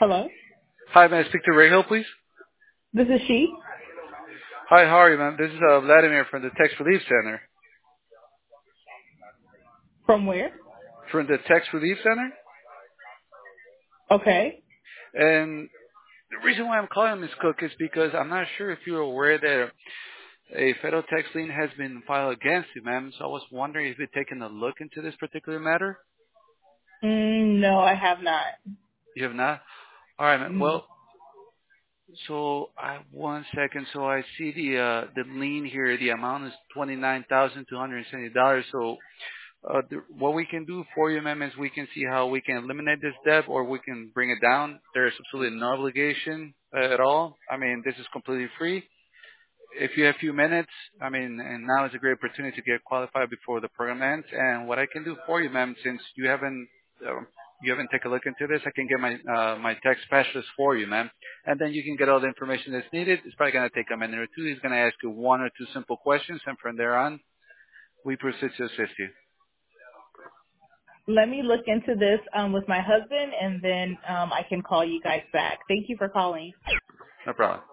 Hello? Hi, may I speak to Ray Hill, please? This is she. Hi, how are you, ma'am? This is Vladimir from the Tax Relief Center. From where? From the Tax Relief Center? Okay. And the reason why I'm calling Ms. Cook is because I'm not sure if you're aware that a federal tax lien has been filed against you, ma'am. So I was wondering if you'd taken a look into this particular matter. No, I have not. You have not? All right, ma'am. Mm. Well, so one second. So I see the lien here. The amount is $29,270. So what we can do for you, ma'am, is we can see how we can eliminate this debt or we can bring it down. There's absolutely no obligation at all. I mean, this is completely free. If you have a few minutes, I mean, and now is a great opportunity to get qualified before the program ends. And what I can do for you, ma'am, since you haven't taken a look into this, I can get my tax specialist for you, ma'am, and then you can get all the information that's needed. It's probably going to take a minute or two. He's going to ask you one or two simple questions, and from there on, we proceed to assist you. Let me look into this with my husband, and then I can call you guys back. Thank you for calling. No problem.